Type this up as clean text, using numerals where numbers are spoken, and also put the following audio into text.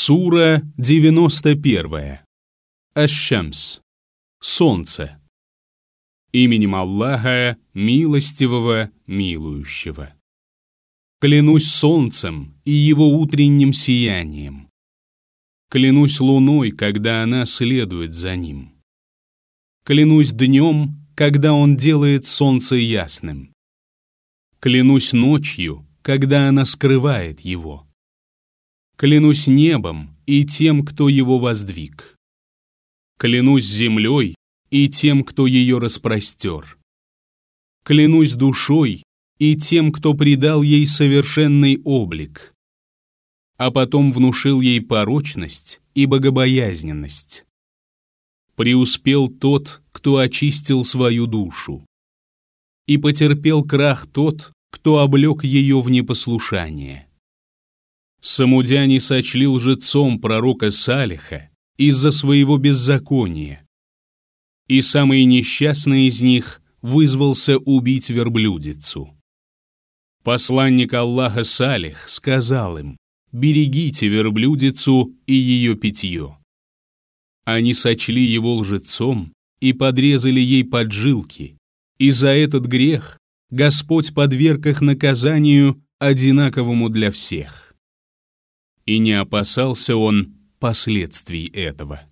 Сура 91. Аш-Шамс. Солнце. Именем Аллаха, милостивого, милующего. Клянусь солнцем и его утренним сиянием. Клянусь луной, когда она следует за ним. Клянусь днем, когда он делает солнце ясным. Клянусь ночью, когда она скрывает его. Клянусь небом и тем, кто его воздвиг. Клянусь землей и тем, кто ее распростер. Клянусь душой и тем, кто придал ей совершенный облик, а потом внушил ей порочность и богобоязненность. Преуспел тот, кто очистил свою душу, и потерпел крах тот, кто облег ее в непослушание. Самудяне сочли лжецом пророка Салиха из-за своего беззакония, и самый несчастный из них вызвался убить верблюдицу. Посланник Аллаха Салих сказал им: «Берегите верблюдицу и ее питье». Они сочли его лжецом и подрезали ей поджилки, и за этот грех Господь подверг их наказанию, одинаковому для всех. И не опасался он последствий этого.